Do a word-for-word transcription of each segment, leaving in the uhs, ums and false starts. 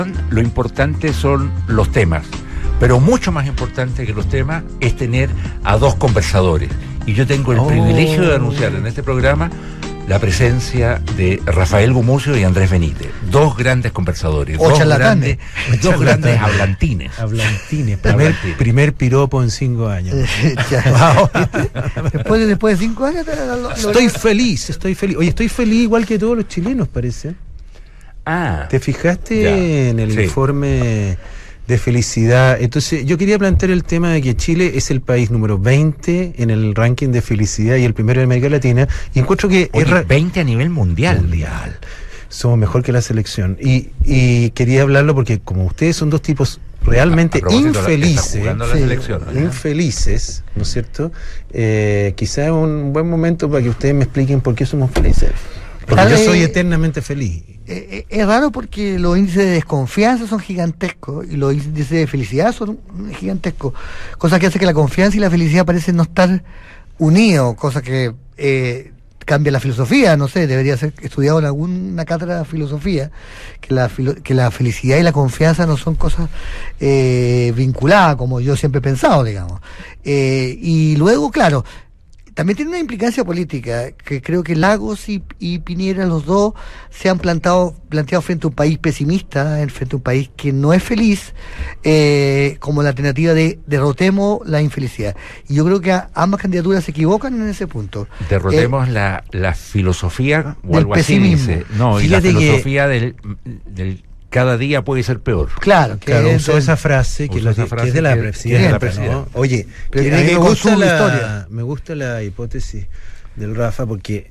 lo importante son los temas, pero mucho más importante que los temas es tener a dos conversadores. Y yo tengo el oh. privilegio de anunciar en este programa la presencia de Rafael Gumucio y Andrés Benítez, dos grandes conversadores, o dos grandes, dos grandes hablantines. Hablantines, primer, primer piropo en cinco años. Wow. después, de, después de cinco años... Lo, lo, estoy lo... feliz, estoy feliz. Oye, estoy feliz igual que todos los chilenos, parece. Ah. ¿Te fijaste ya. en el sí. informe de felicidad? Entonces, yo quería plantear el tema de que Chile es el país número veinte en el ranking de felicidad y el primero de América Latina, y encuentro que Oye, es ra- veinte a nivel mundial. Mundial. Somos mejor que la selección. Y, y quería hablarlo porque como ustedes son dos tipos realmente a, a infelices, la, la sí, selección, ¿no? infelices, ¿no es cierto? Eh, quizá es un buen momento para que ustedes me expliquen por qué somos felices. Porque yo soy eternamente feliz. Eh, es raro porque los índices de desconfianza son gigantescos y los índices de felicidad son gigantescos, cosa que hace que la confianza y la felicidad parecen no estar unidos, cosa que eh, cambia la filosofía, no sé, debería ser estudiado en alguna cátedra de filosofía, que la, filo, que la felicidad y la confianza no son cosas eh, vinculadas, como yo siempre he pensado, digamos. Eh, y luego, claro, también tiene una implicancia política, que creo que Lagos y, y Piñera, los dos, se han plantado, planteado frente a un país pesimista, frente a un país que no es feliz, eh, como la alternativa de derrotemos la infelicidad. Y yo creo que a, ambas candidaturas se equivocan en ese punto. Derrotemos eh, la, la filosofía o algo pesimismo. Así dice. No, Fíjate y la filosofía que... del, del cada día puede ser peor. Claro, que claro, usó esa frase que, lo, esa frase que es de la presidenta, ¿no? Oye, que me, gusta la, historia. me gusta la hipótesis del Rafa porque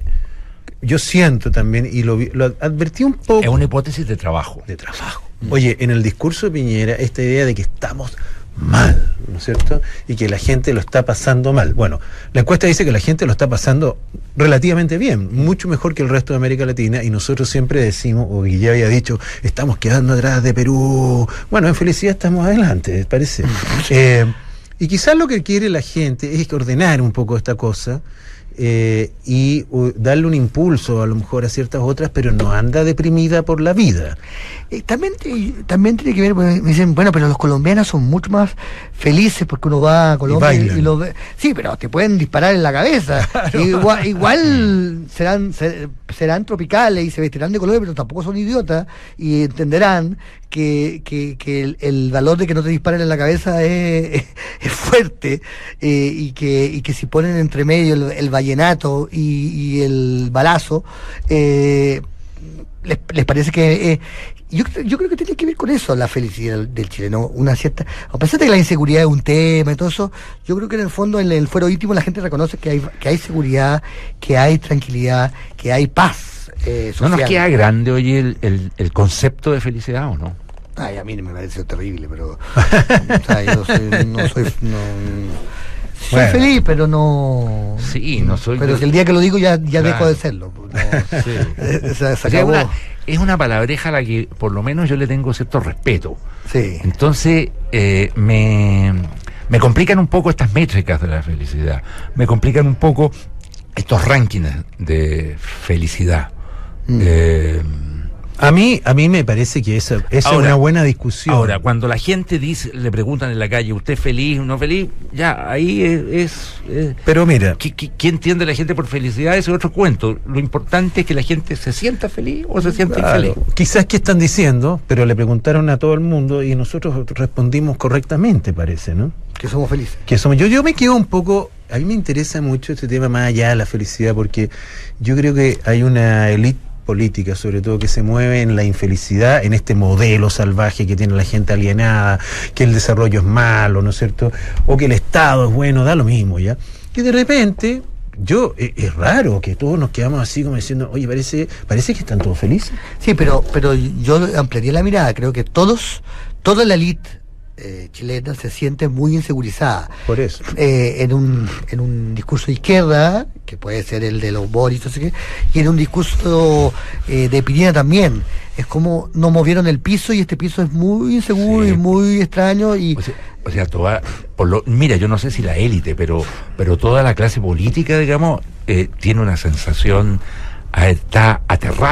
yo siento también, y lo, lo advertí un poco... Es una hipótesis de trabajo. De trabajo. Mm. Oye, en el discurso de Piñera, esta idea de que estamos mal, ¿no es cierto? Y que la gente lo está pasando mal. Bueno, la encuesta dice que la gente lo está pasando relativamente bien, mucho mejor que el resto de América Latina, y nosotros siempre decimos, o ya había dicho, estamos quedando atrás de Perú. Bueno, en felicidad estamos adelante, parece. eh, y quizás lo que quiere la gente es ordenar un poco esta cosa, Eh, y uh, darle un impulso a lo mejor a ciertas otras, pero no anda deprimida por la vida. Eh, también, también tiene que ver, me dicen, bueno, pero los colombianos son mucho más felices porque uno va a Colombia y, y los ve. Sí, pero te pueden disparar en la cabeza. Claro. Igual, igual serán ser, serán tropicales y se vestirán de colores, pero tampoco son idiotas y entenderán que, que, que el, el valor de que no te disparen en la cabeza es, es fuerte, eh, y que y que si ponen entre medio el, el vallenato y, y el balazo, eh, les, les parece que... Eh, yo, yo creo que tiene que ver con eso la felicidad del, del chileno, una cierta... A pesar de que la inseguridad es un tema y todo eso, yo creo que en el fondo, en el fuero íntimo, la gente reconoce que hay, que hay seguridad, que hay tranquilidad, que hay paz. Eh, ¿No nos queda grande, oye, el, el, el concepto de felicidad o no? Ay, a mí me parece terrible, pero... o sea, yo soy, no soy... No, soy bueno. feliz, pero no... Sí, no soy... Pero yo... si el día que lo digo ya, ya claro. dejo de serlo. No, sí. o sea, se o sea, una, es una palabreja a la que por lo menos yo le tengo cierto respeto. Sí. Entonces, eh, me, me complican un poco estas métricas de la felicidad. Me complican un poco estos rankings de felicidad. Mm. Eh, A mí, a mí me parece que esa, esa ahora, es una buena discusión. Ahora, cuando la gente dice, le preguntan en la calle, ¿usted es feliz o no feliz? Ya, ahí es... es, es Pero mira... ¿qué, qué, ¿Qué entiende la gente por felicidad? Ese es otro cuento. Lo importante es que la gente se sienta feliz o se sienta claro, infeliz. Quizás que están diciendo, pero le preguntaron a todo el mundo y nosotros respondimos correctamente, parece, ¿no? Que somos felices. Que somos, yo, yo me quedo un poco... A mí me interesa mucho este tema más allá de la felicidad, porque yo creo que hay una élite política, sobre todo, que se mueve en la infelicidad, en este modelo salvaje que tiene la gente alienada, que el desarrollo es malo, ¿no es cierto? O que el Estado es bueno, da lo mismo, ¿ya? Que de repente, yo, es, es raro que todos nos quedamos así como diciendo, oye, parece, parece que están todos felices. Sí, pero, pero yo ampliaría la mirada, creo que todos, toda la élite Eh, chilena se siente muy insegurizada. Por eso. Eh, en un en un discurso de izquierda, que puede ser el de los Boris, no sé qué, y en un discurso eh, de Piñera también. Es como nos movieron el piso y este piso es muy inseguro sí. y muy extraño. Y o sea, o sea toda, por lo, mira, yo no sé si la élite, pero, pero toda la clase política, digamos, eh, tiene una sensación, está aterrada.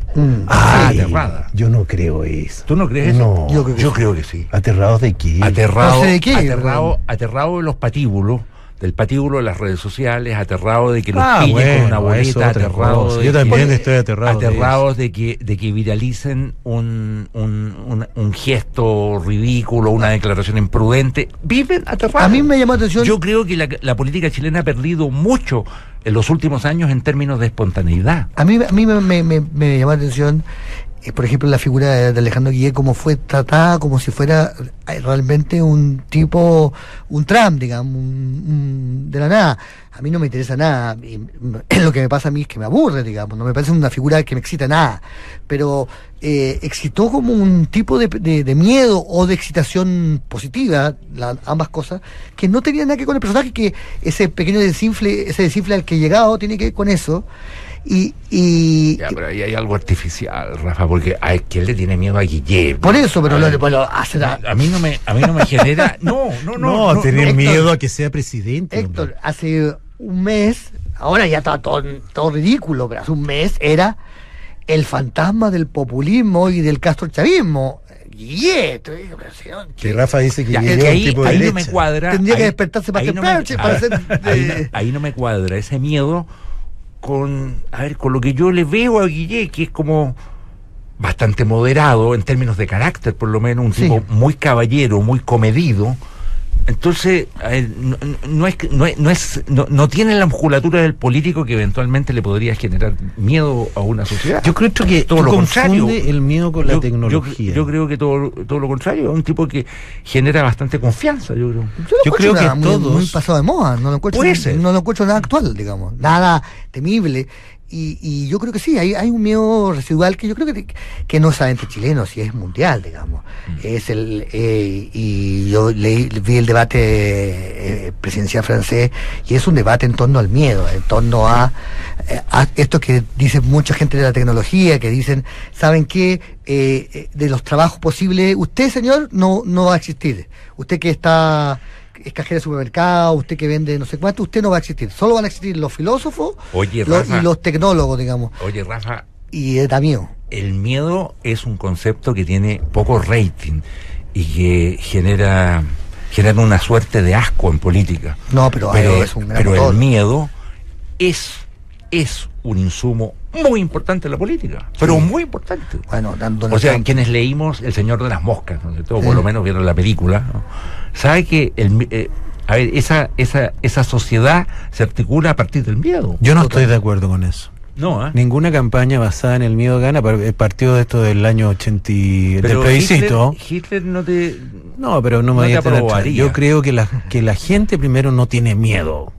Mm. Ay, aterrada. yo no creo eso. ¿Tú no crees eso? No. Yo creo, yo creo que sí. ¿Aterrados de qué? Aterrado, No sé de qué, aterrado, pero- aterrado de los patíbulos, del patíbulo de las redes sociales, aterrado de que los Ah, pillen bueno, con una eso boleta, es otra aterrado cosa. de Yo que- también Porque- estoy aterrado de aterrados de que de que viralicen un, un, un, un gesto ridículo, una declaración imprudente. Viven aterrados. A mí me llamó la atención. Yo creo que la, la política chilena ha perdido mucho en los últimos años en términos de espontaneidad. A mí, a mí me, me, me, me llamó la atención, eh, por ejemplo, la figura de, de Alejandro Guillet, cómo fue tratada como si fuera eh, realmente un tipo, un Trump, digamos, un- un- de la nada. A mí no me interesa nada. Y, mm, lo que me pasa a mí es que me aburre, digamos, no me parece una figura que me excita nada. Pero eh, excitó como un tipo de, de, de miedo o de excitación positiva, la- ambas cosas, que no tenía nada que ver con el personaje, que ese pequeño desinfle, ese desinfle al que he llegado tiene que ver con eso. Y, y Ya, pero ahí hay algo artificial, Rafa, porque a ¿quién le tiene miedo a Guillermo? por eso, pero A lo, ver, bueno, hace la- a mí no me, a mí no me genera. No, no, no. No, tener Héctor, miedo a que sea presidente. Héctor, hombre. hace un mes, ahora ya está todo, todo ridículo, pero hace un mes era el fantasma del populismo y del castrochavismo. Guillet, eh, pero señor, Que Rafa dice que Ya, Guillet que es un ahí, tipo de ahí no derecha. me cuadra. tendría que ahí- despertarse más ahí no temprano, me- che, para ah, ser, ahí, eh, no, ahí no me cuadra ese miedo con, a ver, con lo que yo le veo a Guillet, que es como bastante moderado en términos de carácter, por lo menos, un Sí. tipo muy caballero, muy comedido. Entonces, a ver, no, no- no es, que- no, es, no, es no, no tiene la musculatura del político que eventualmente le podría generar miedo a una sociedad. Yo creo que todo tú lo contrario. confunde el miedo con la Yo- tecnología. Yo, yo creo que todo, todo lo contrario, es un tipo que genera bastante confianza, yo creo. yo, lo yo encuentro creo que nada muy, todos- muy pasado de moda, no lo encuentro, Puede ser. no lo encuentro nada actual, digamos, nada temible. Y, y yo creo que sí, hay, hay un miedo residual que yo creo que, que no es solamente chileno, si es mundial, digamos. Es el eh, y yo leí, vi el debate eh, presidencial francés y es un debate en torno al miedo, en torno a, eh, a esto que dice mucha gente de la tecnología, que dicen, ¿saben qué? Eh, eh, de los trabajos posibles, usted, señor, no, no va a existir. Usted que está es cajera de supermercado, usted que vende no sé cuánto, usted no va a existir. Solo van a existir los filósofos Oye, los- Rafa. y los tecnólogos, digamos. Oye, Rafa, Y eh, da miedo. el miedo es un concepto que tiene poco rating y que genera genera una suerte de asco en política. No, pero, Pero, eh, es un gran pero motor. el miedo es, es un insumo muy importante en la política, pero Sí. muy importante. Bueno, dando O sea, quienes leímos El Señor de las Moscas, ¿no? Todo, por Sí. lo menos vieron la película, ¿no? Sabe que el, eh, a ver, esa, esa, esa sociedad se articula a partir del miedo. Yo no Total. estoy de acuerdo con eso. No, ¿eh? Ninguna campaña basada en el miedo gana. par- El partido de esto del año ochenta y- del Pero plebiscito. Hitler, Hitler no te... No, pero no me no voy te a tener atrás. aprobaría. Yo creo que la, que la gente primero no tiene miedo.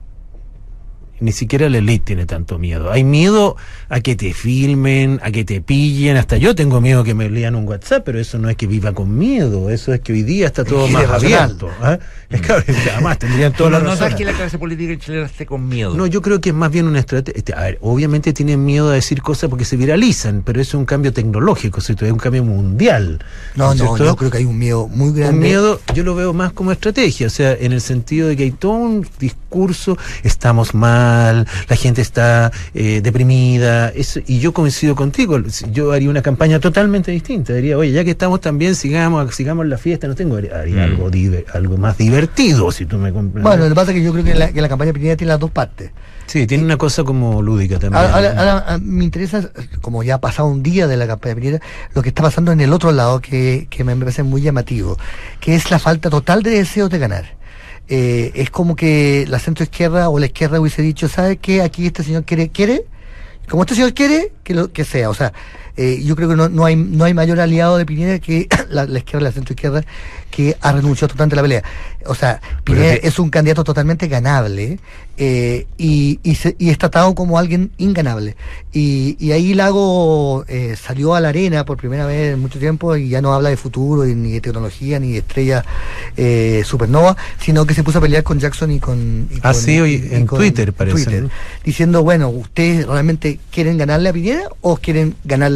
Ni siquiera la élite tiene tanto miedo. Hay miedo a que te filmen, a que te pillen. Hasta yo tengo miedo que me lean un WhatsApp, pero eso no es que viva con miedo. Eso es que hoy día está todo Es más irracional. abierto. ¿Ah? Es que además tendrían toda No, la no razón. sabes que la clase política chilena esté con miedo. No, yo creo que es más bien una estrategia. A ver, obviamente tienen miedo a decir cosas porque se viralizan, pero eso es un cambio tecnológico, ¿cierto? Es un cambio mundial. No, es no, cierto? yo creo que hay un miedo muy grande. Un miedo, yo lo veo más como estrategia, o sea, en el sentido de que hay todo un discurso, estamos mal, la gente está eh, deprimida, eso, y yo coincido contigo, yo haría una campaña totalmente distinta, diría, oye, ya que estamos tan bien, sigamos, sigamos la fiesta, no tengo, haría Mm. algo, diver- algo más divertido, si tú me comprendes. Bueno, lo que pasa es que yo creo que la, que la campaña Piñera tiene las dos partes. sí, tiene una cosa como lúdica también. Ahora, ahora- ahora, ah, me interesa, como ya ha pasado un día de la campaña Piñera, lo que está pasando en el otro lado, que, que me parece muy llamativo, que es la falta total de deseos de ganar. Eh, es como que la centroizquierda o la izquierda hubiese dicho, ¿sabe qué? Aquí este señor quiere, quiere, como este señor quiere, que lo que sea. O sea, eh, yo creo que no, no hay no hay mayor aliado de Piñera que la, la izquierda, la centroizquierda, que ha renunciado totalmente a la pelea. O sea, Piñera te- es un candidato totalmente ganable eh, y, y, se- y es tratado como alguien inganable. Y, y ahí Lago eh, salió a la arena por primera vez en mucho tiempo y ya no habla de futuro, y ni de tecnología, ni de estrella eh, supernova, sino que se puso a pelear con Jackson y con... y Ah, con- sí, hoy y- y en Twitter, Twitter parece, ¿no? diciendo, bueno, ¿ustedes realmente quieren ganarle a Piñera o quieren ganarle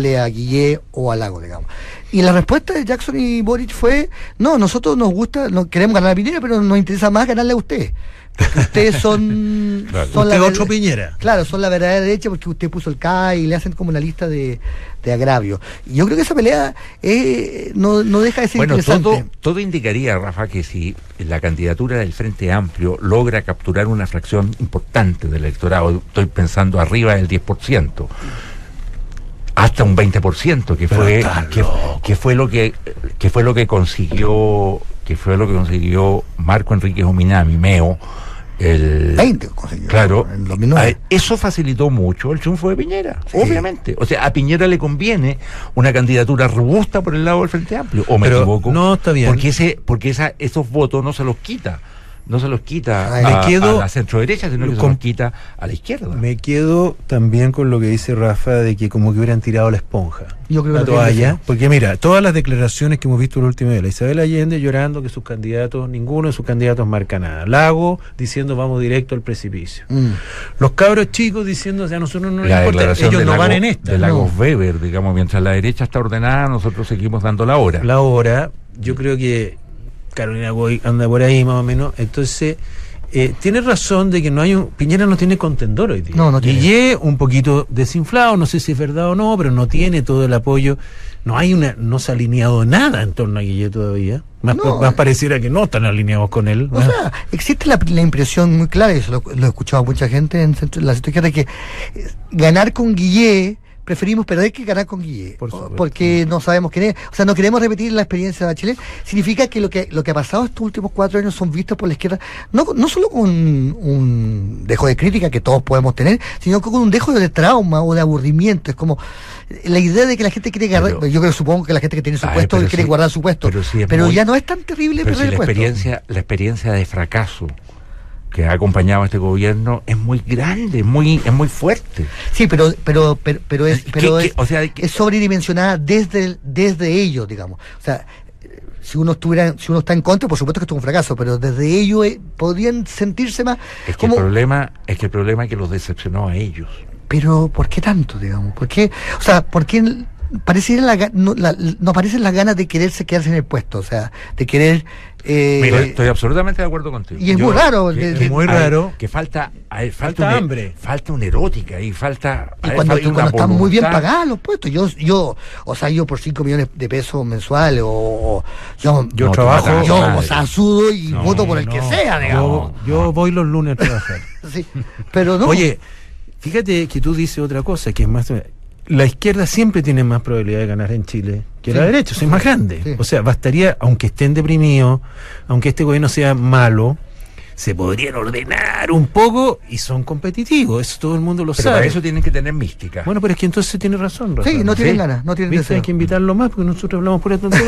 darle a Guillé o a Lago, digamos. Y la respuesta de Jackson y Boric fue, no, nosotros nos gusta, no queremos ganar a Piñera, pero nos interesa más ganarle a usted. Porque ustedes son... Claro. son usted la otro Piñera. Claro, son la verdadera derecha porque usted puso el K A y le hacen como una lista de, de agravios. Y yo creo que esa pelea eh, no, no deja de ser bueno, interesante. Todo, todo indicaría, Rafa, que si la candidatura del Frente Amplio logra capturar una fracción importante del electorado, estoy pensando arriba del diez por ciento, hasta un veinte por ciento, que fue que, que fue lo que que fue lo que consiguió que fue lo que consiguió Marco Enríquez Ominami, Meo, el veinte consiguió, claro, en dos mil nueve. Eso facilitó mucho el triunfo de Piñera, sí. Obviamente. O sea, a Piñera le conviene una candidatura robusta por el lado del Frente Amplio, o me Pero equivoco. No, está bien. Porque ese porque esa esos votos no se los quita. No se los quita Ay, a, me quedo, a la centro derecha, sino que con, se los quita a la izquierda. Me quedo también con lo que dice Rafa de que como que hubieran tirado la esponja. Yo creo la que toalla. Porque mira, todas las declaraciones que hemos visto la última vez, la Isabel Allende llorando que sus candidatos, ninguno de sus candidatos marca nada. Lago diciendo vamos directo al precipicio. Mm. Los cabros chicos diciendo, o sea, a nosotros no nos importa, ellos no van en esta. De Lagos no. Weber, digamos, mientras la derecha está ordenada, nosotros seguimos dando la hora. La hora, yo creo que Carolina Goy anda por ahí más o menos, entonces... Eh, tiene razón de que no hay un Piñera no tiene contendor hoy día. No, no tiene. Guillé un poquito desinflado, no sé si es verdad o no, pero no tiene todo el apoyo. No hay una, no se ha alineado nada en torno a Guillé todavía. Más, no, más pareciera que no están alineados con él. O sea, existe la, la impresión muy clara, y eso lo, lo he escuchado a mucha gente en la centro de que eh, ganar con Guillé, preferimos perder que ganar con Guillé, Por porque no sabemos quién es, o sea, no queremos repetir la experiencia de Bachelet. Significa que lo que lo que ha pasado estos últimos cuatro años son vistos por la izquierda, no, no solo con un, un dejo de crítica que todos podemos tener, sino con un dejo de trauma o de aburrimiento. Es como la idea de que la gente quiere guardar, pero, yo creo, supongo que la gente que tiene su ay, puesto quiere sí, guardar su puesto, pero, sí pero muy, ya no es tan terrible pero perder si el la puesto. Experiencia, la experiencia de fracaso que ha acompañado a este gobierno es muy grande, muy es muy fuerte. Sí, pero pero pero, pero es pero ¿Qué, es, qué, o sea, es sobredimensionada desde desde ellos, digamos. O sea, si uno estuviera si uno está en contra, por supuesto que esto es un fracaso, pero desde ellos eh, podrían sentirse más es que como, el problema es que el problema es que los decepcionó a ellos. Pero ¿por qué tanto, digamos? ¿Por qué? O sea, ¿por qué pareciera la, no, la, no aparecen las ganas de quererse quedarse en el puesto, o sea, de querer eh, Mira, estoy absolutamente de acuerdo contigo. Y es Yo, muy raro, que, que, es muy raro que falta hay, falta, falta una, hambre, falta una erótica y falta y cuando, y cuando están muy bien pagados los puestos. Yo yo, o sea, yo por cinco millones de pesos mensuales o, o yo yo no, trabajo, yo o sea, sudo y no, voto por el no, que sea, digamos. Yo, yo voy los lunes a trabajar. Sí, pero no. Oye, fíjate que tú dices otra cosa que es más. La izquierda siempre tiene más probabilidad de ganar en Chile que sí, la derecha, o sea, es más grande. Sí. O sea, bastaría, aunque estén deprimidos, aunque este gobierno sea malo, se podrían ordenar un poco y son competitivos, eso todo el mundo lo pero sabe. Para eso tienen que tener mística. Bueno, pero es que entonces tiene razón, Rafa. Sí, no tienen ¿Sí? ganas, no tienen deseo. Hay que invitarlo más porque nosotros hablamos por esto. no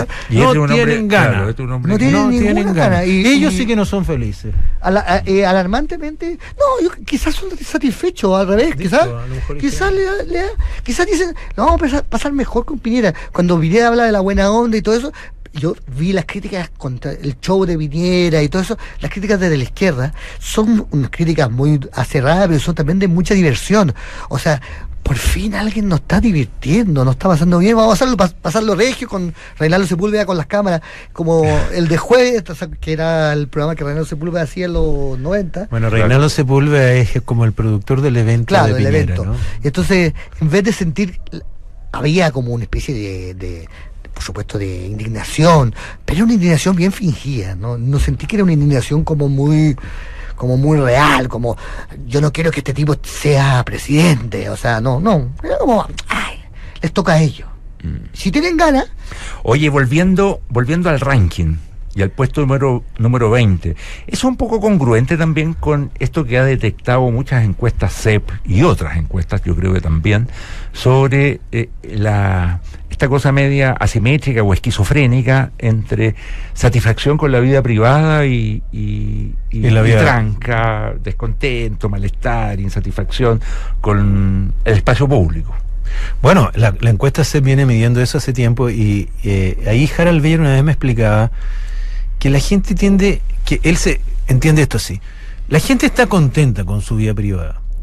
tienen ganas. Claro, no tienen, no tienen ganas. Gana. Y, Ellos y, sí que no son felices. Ala, a, eh, alarmantemente, no, yo, quizás son satisfechos, al revés, Dicho, quizás quizás le, le, quizás dicen, lo vamos a pasar mejor con Piñera. Cuando Piñera habla de la buena onda y todo eso, yo vi las críticas contra el show de Piñera y todo eso, las críticas desde la izquierda son unas críticas muy acerradas, pero son también de mucha diversión. O sea, por fin alguien nos está divirtiendo, nos está pasando bien, vamos a pasarlo, pas, pasarlo regio con Reinaldo Sepúlveda con las cámaras, como el de Jueves, que era el programa que Reinaldo Sepúlveda hacía en los noventa. Bueno, Reinaldo claro. Sepúlveda es como el productor del evento claro, de Piñera, del evento. ¿no? Entonces, en vez de sentir, había como una especie de... de por supuesto de indignación, pero era una indignación bien fingida, ¿no? No sentí que era una indignación como muy como muy real, como yo no quiero que este tipo sea presidente, o sea, no, no, era como, ay, les toca a ellos. Mm. Si tienen ganas. Oye, volviendo, volviendo al ranking y al puesto número, número veinte, es un poco congruente también con esto que ha detectado muchas encuestas C E P y otras encuestas, yo creo que también, sobre eh, la esta cosa media asimétrica o esquizofrénica entre satisfacción con la vida privada y, y, y, y, la vida... y tranca, descontento, malestar, insatisfacción con el espacio público. Bueno, la, la encuesta se viene midiendo eso hace tiempo y eh, ahí Harald Beyer una vez me explicaba que la gente tiende, que él se entiende esto así, la gente está contenta con su vida privada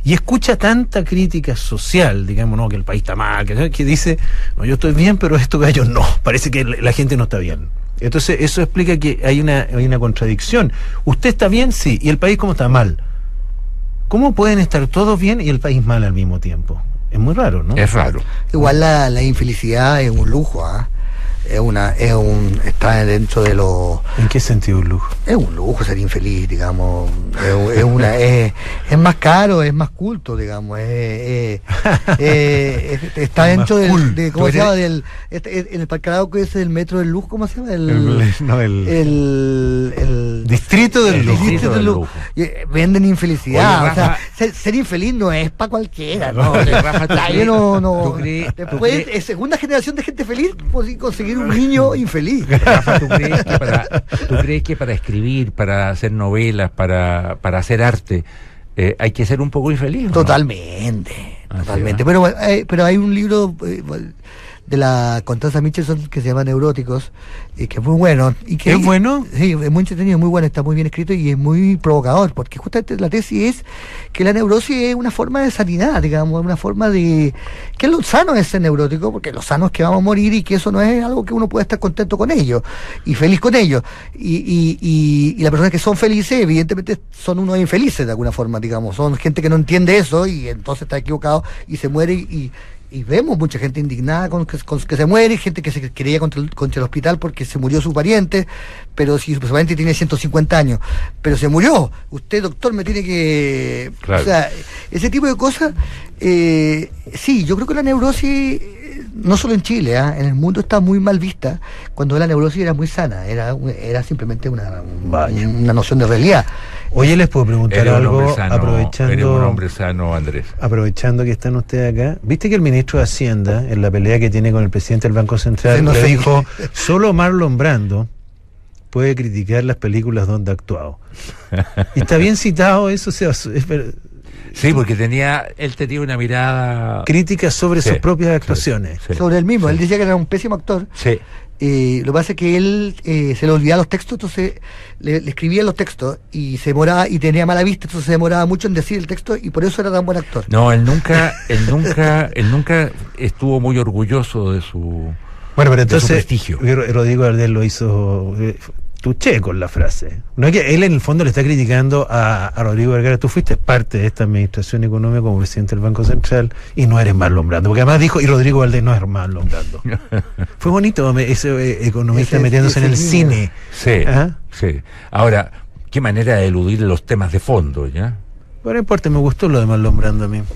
y escucha tanta crítica social, digamos, no, que el país está mal, que, que dice, no, yo estoy bien, pero estos gallos no, parece que la gente no está bien. Entonces eso explica que hay una, hay una contradicción. ¿Usted está bien? Sí. ¿Y el país cómo está? Mal. ¿Cómo pueden estar todos bien y el país mal al mismo tiempo? Es muy raro, ¿no? Es raro. Igual la, la infelicidad es un lujo, ¿ah? ¿eh? Es una, es un, está dentro de los... ¿En qué sentido un lujo? Es un lujo ser infeliz, digamos. Es, es una, es, es más caro, es más culto, digamos. Es, es, es, es, está es dentro del, de, ¿cómo se llama? Del, este, en el parque ese del metro del lujo, ¿cómo se llama? El, el, no, el, el, el distrito del el lujo. Distrito del lujo. Y venden infelicidad. Oye, Rafa, o sea, ser, ser infeliz no es para cualquiera, ¿no? Oye, Rafa, ¿tú crees, no, no. ¿tú crees, después, ¿tú crees? Segunda generación de gente feliz, pues conseguir un niño infeliz. Rafa, ¿tú crees que para, ¿tú crees que para escribir, para hacer novelas, para, para hacer arte, eh, hay que ser un poco infeliz? Totalmente, ¿no? totalmente. Pero, eh, pero hay un libro eh, de la Constanza Michelson que se llama Neuróticos, y que es muy bueno. Y que ¿Es bueno? Sí, es muy entretenido, muy bueno, está muy bien escrito y es muy provocador, porque justamente la tesis es que la neurosis es una forma de sanidad, digamos, una forma de... que lo sano es ser neurótico, porque lo sano es que vamos a morir y que eso no es algo que uno puede estar contento con ello y feliz con ello. Y, y, y, y las personas que son felices, evidentemente, son unos infelices de alguna forma, digamos, son gente que no entiende eso y entonces está equivocado y se muere y... Y vemos mucha gente indignada con que, con que se muere, gente que se quería contra el, contra el hospital porque se murió su pariente, pero si su pariente tiene ciento cincuenta años, pero se murió, usted doctor me tiene que... Claro. O sea, ese tipo de cosas, eh, sí, yo creo que la neurosis, no solo en Chile, ¿eh? En el mundo está muy mal vista, cuando la neurosis era muy sana, era, era simplemente una, una noción de realidad. Oye, les puedo preguntar algo, sano, aprovechando... Eres un hombre sano, Andrés. Aprovechando que están ustedes acá, ¿viste que el ministro de Hacienda, en la pelea que tiene con el presidente del Banco Central, sí, no le sé. dijo, solo Marlon Brando puede criticar las películas donde ha actuado? Y está bien citado eso, o sea, es, sí, porque tenía, él tenía una mirada... crítica sobre sí, sus propias actuaciones. Sí, sí. Sobre él mismo, sí. Él decía que era un pésimo actor. Sí. Eh, lo que pasa es que él eh, se le olvidaba los textos, entonces le, le escribía los textos y se demoraba y tenía mala vista, entonces se demoraba mucho en decir el texto y por eso era tan buen actor. No, él nunca, él nunca, él nunca estuvo muy orgulloso de su, bueno, pero entonces, de su prestigio. Rodrigo Gardel lo hizo eh, tuché con la frase. No es que él en el fondo le está criticando a, a Rodrigo Vergara. Tú fuiste parte de esta administración económica como presidente del Banco Central y no eres Marlon Brando, porque además dijo, y Rodrigo Valdés no es Marlon Brando. Fue bonito ese eh, economista ese, metiéndose ese en el niño. Cine. Sí, ¿ah? Sí. Ahora, qué manera de eludir los temas de fondo, ¿ya? Bueno, no importa, me gustó lo de Marlon Brando a mí.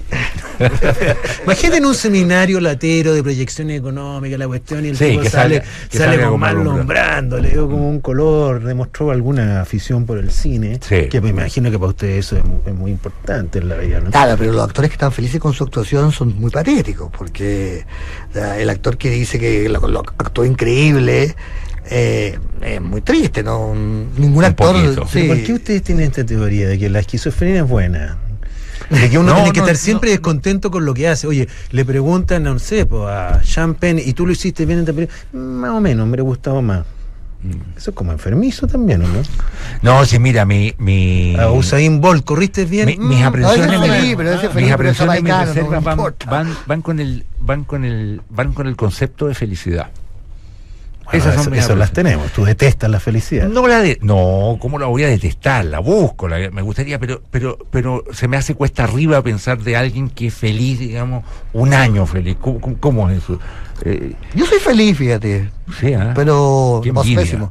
Imagínate en un seminario latero de proyección económica, la cuestión, y el sí, tipo que sale, sale, que sale sale con Marlon Brando, le dio como un color, demostró alguna afición por el cine, sí. Que me imagino que para usted eso es muy, es muy importante en la vida, ¿no? Claro, pero los actores que están felices con su actuación son muy patéticos, porque o sea, el actor que dice que lo, lo actuó increíble... Eh, es muy triste, ¿no? Ningún actor... Sí. ¿Por qué ustedes tienen esta teoría de que la esquizofrenia es buena? De que uno no, tiene que no, estar siempre no. descontento con lo que hace. Oye, le preguntan, no sé, pues, a Sean Penn, ¿y tú lo hiciste bien en esta película? Más o menos, me hubiera gustado más. Mm. Eso es como enfermizo también, ¿no? No, sí, mira, mi... mi a Usain Bolt, ¿corriste bien? Mi, mis aprensiones... No, feliz, pero ese feliz, mis aprensiones pero mis reservas van, van, van, con el, van, con el, van con el concepto de felicidad. Bueno, esas son eso, eso las tenemos. Tú detestas la felicidad. No la de, no, ¿cómo la voy a detestar? La busco, la, me gustaría, pero, pero, pero se me hace cuesta arriba pensar de alguien que es feliz, digamos, un año feliz. ¿Cómo, cómo, cómo es eso? Eh, Yo soy feliz, fíjate. Sí, ¿eh? Pero más pésimo.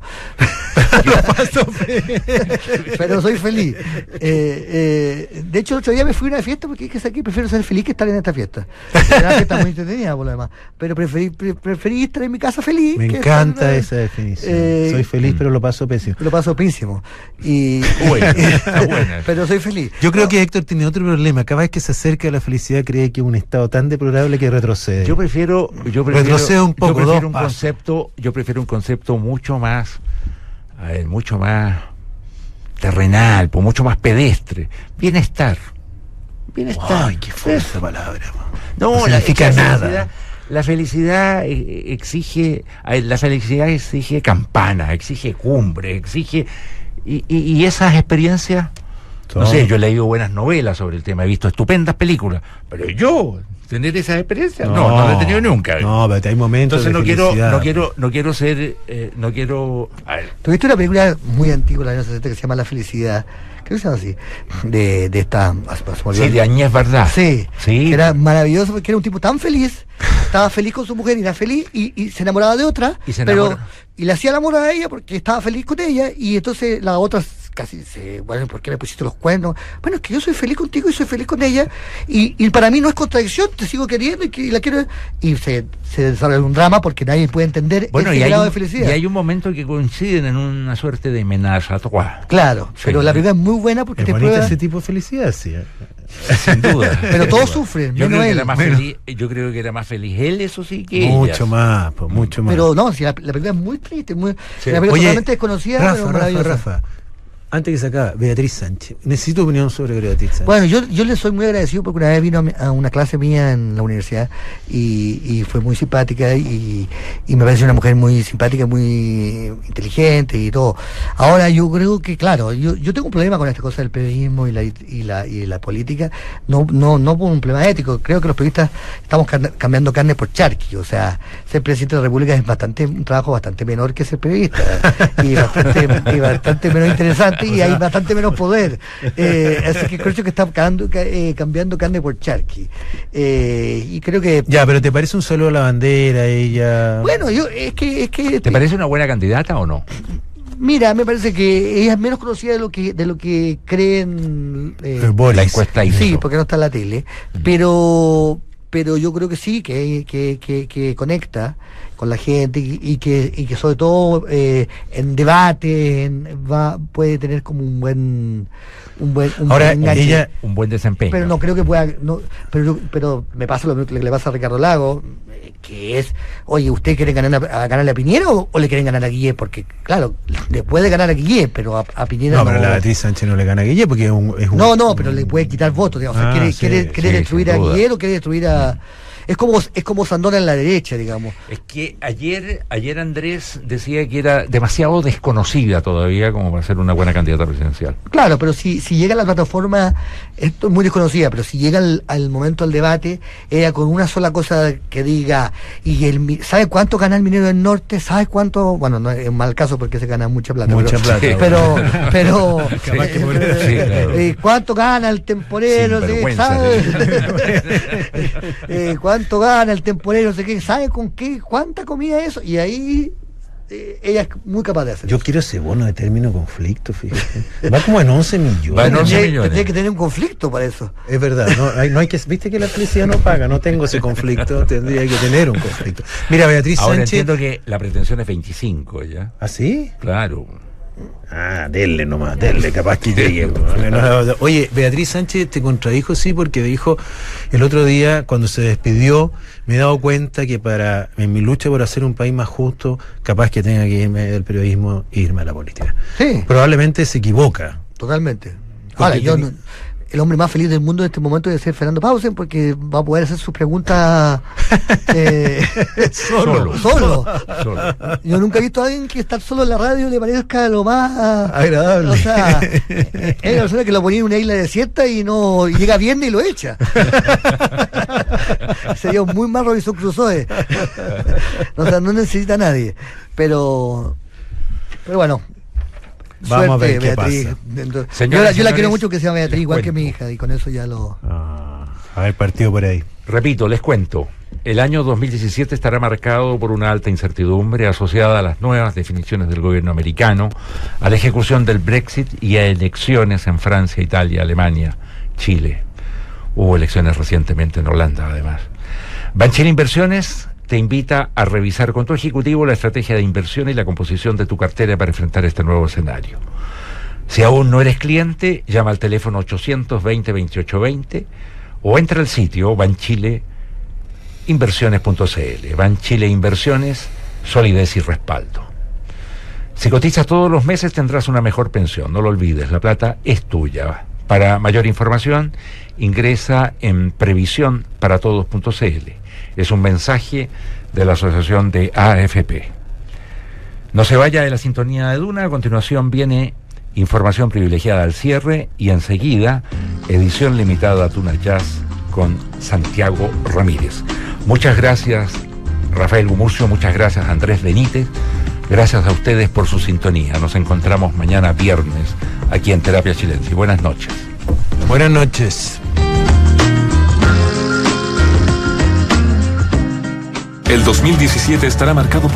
Pero soy feliz. Eh, eh, de hecho, el otro día me fui a una fiesta porque es que aquí prefiero ser feliz que estar en esta fiesta. Una fiesta muy entretenida por lo demás. Pero preferí, pre, preferí estar en mi casa feliz. Me encanta estar, esa definición. Eh, soy feliz, pero lo paso pésimo. Lo paso pésimo. Y, bueno, está buena. Pero soy feliz. Yo creo no. que Héctor tiene otro problema. Cada vez que se acerca a la felicidad cree que es un estado tan deplorable que retrocede. Yo prefiero, yo prefiero, retrocede un poco. Yo prefiero un concepto, yo prefiero un concepto mucho más, a ver, mucho más terrenal, pues mucho más pedestre. Bienestar. Bienestar. Ay, qué fuerte esa palabra. No, no significa la, la nada. Felicidad, la felicidad exige, la felicidad exige campana, exige cumbre, exige y, y, y esas experiencias No sé, yo he leído buenas novelas sobre el tema, he visto estupendas películas, pero yo tener esa experiencia no, no, no la he tenido nunca. No, pero hay momentos. Entonces de no felicidad. quiero, no quiero, no quiero ser, eh, no quiero. Tuviste una película muy antigua, la años sesenta, que se llama La Felicidad. Creo que se llama así. De, de esta. Sí, de Añez Varda. Sí, sí. Que era maravilloso porque era un tipo tan feliz, estaba feliz con su mujer y era feliz y, y se enamoraba de otra, y se pero enamora. Y le hacía el amor a ella porque estaba feliz con ella y entonces la otra casi se, bueno, ¿por qué me pusiste los cuernos? Bueno, es que yo soy feliz contigo y soy feliz con ella y, y para mí no es contradicción, te sigo queriendo y, que, y la quiero y se, se desarrolla un drama porque nadie puede entender bueno, ese y grado un, de felicidad. Y hay un momento que coinciden en una suerte de menage à trois. Claro, sí, pero la película es muy buena porque es te bonita prueba ese tipo de felicidad, sí. Sin duda. Pero todos sufren, yo menos creo que él. era más Menos. feliz, yo creo que era más feliz él, eso sí, que Mucho ellas. más, pues, mucho más. Pero no, si la, la película es muy triste, muy, Sí. la película Oye, totalmente desconocida, Rafa, pero Rafa, maravillosa. Rafa, antes que se acabe, Beatriz Sánchez. Necesito opinión sobre Beatriz Sánchez. Bueno, yo, yo le soy muy agradecido porque una vez vino a, mi- a una clase mía en la universidad y, y fue muy simpática y, y me parece una mujer muy simpática, muy inteligente y todo. Ahora yo creo que, claro, yo, yo tengo un problema con esta cosa del periodismo y la, y la, y la política, no, no, no por un problema ético, creo que los periodistas estamos can- cambiando carne por charqui, o sea, ser presidente de la República es bastante un trabajo bastante menor que ser periodista y bastante, y bastante menos interesante y hay bastante menos poder. Eh, así que creo que está cambiando, ca- eh, cambiando carne por charqui. Eh, y creo que. Ya, pero ¿te parece un saludo a la bandera, ella? Bueno, yo es que. Es que ¿Te parece una buena candidata o no? Mira, me parece que ella es menos conocida de lo que de lo que creen. eh, Eh, Boris. La encuesta hizo. Sí, porque no está en la tele. Pero pero yo creo que sí, que, que, que, que conecta con la gente y, y que y que sobre todo eh, en debate en- va puede tener como un buen un buen un Ahora, buen enganche. ella- Un buen desempeño. Pero no creo que pueda no, pero pero me pasa lo mismo que le pasa a Ricardo Lago, eh, que es, oye, ¿usted quiere ganar a, a ganarle a Piñera o, o le quieren ganar a Guille? Porque claro, le puede ganar a Guille, pero a, a Piñera No, no. pero la Beatriz Sánchez no le gana a Guille porque es un. Es un No, no, pero le puede quitar votos, digamos. O sea, Ah, quiere, sí, quiere, quiere sí, destruir sin a duda. Guillermo o quiere destruir a. Es como, es como Sandona en la derecha, digamos. Es que ayer, ayer Andrés decía que era demasiado desconocida todavía como para ser una buena candidata presidencial. Claro, pero si, si llega a la plataforma, esto es muy desconocida, pero si llega al, al momento del debate, ella con una sola cosa que diga, y el mi- ¿sabe cuánto gana el minero del norte? ¿Sabe cuánto? Bueno, no es un mal caso porque se gana mucha plata. Mucha pero, plata. Pero, pero, Capaz que eh, por eso. Sí, claro. eh, ¿cuánto gana el temporero? No sé qué, Sinvergüenza, ¿sabe? Eh, ¿Cuánto gana el temporero? No sé qué, ¿sabe con qué? ¿Cuánta comida es eso? Y ahí eh, ella es muy capaz de hacer. Yo quiero ese bono de término conflicto, fíjate. Va como en once millones. Va en once Tendría- millones. tendría que tener un conflicto para eso. Es verdad, no hay, no hay que, viste que la felicidad no paga, no tengo ese conflicto, tendría que tener un conflicto. Mira, Beatriz Ahora Sánchez. entiendo que la pretensión es veinticinco ya. ¿Ah, sí? Claro. Ah, denle nomás, denle, capaz que llegue. Oye, Beatriz Sánchez te contradijo, sí, porque dijo el otro día, cuando se despidió, me he dado cuenta que para en mi lucha por hacer un país más justo, capaz que tenga que irme del periodismo e irme a la política. Sí, Probablemente se equivoca. totalmente. Ahora, yo no- el hombre más feliz del mundo en este momento debe ser Fernando Pausen porque va a poder hacer sus preguntas eh, Solo. solo. Solo. Yo nunca he visto a alguien que estar solo en la radio le parezca lo más Agradable. O sea, es una persona que lo ponía en una isla desierta y no y llega viernes y lo echa. Sería un muy mal Robinson Crusoe. O sea, no necesita a nadie. Pero, pero bueno. Vamos a ver qué Beatriz. pasa. Dentro- Señoras, yo, la- yo la señores, quiero mucho que sea Beatriz, les igual que cuento. mi hija, y con eso ya lo. Ah, a ver, partido por ahí. Repito, les cuento. El año dos mil diecisiete estará marcado por una alta incertidumbre asociada a las nuevas definiciones del gobierno americano, a la ejecución del Brexit y a elecciones en Francia, Italia, Alemania, Chile. Hubo elecciones recientemente en Holanda, además. Banchile Inversiones te invita a revisar con tu ejecutivo la estrategia de inversión y la composición de tu cartera para enfrentar este nuevo escenario. Si aún no eres cliente, llama al teléfono ochocientos veinte, veintiocho veinte o entra al sitio banchile inversiones punto c l. Banchile Inversiones, solidez y respaldo. Si cotizas todos los meses tendrás una mejor pensión, no lo olvides, la plata es tuya. Para mayor información, ingresa en previsión para todos punto c l. Es un mensaje de la Asociación de A F P. No se vaya de la sintonía de Duna, a continuación viene Información privilegiada al cierre y enseguida edición limitada a Tuna Jazz con Santiago Ramírez. Muchas gracias Rafael Gumucio, muchas gracias Andrés Benítez, gracias a ustedes por su sintonía. Nos encontramos mañana viernes aquí en Terapia Chilensis. Buenas noches. Buenas noches. El dos mil diecisiete estará marcado por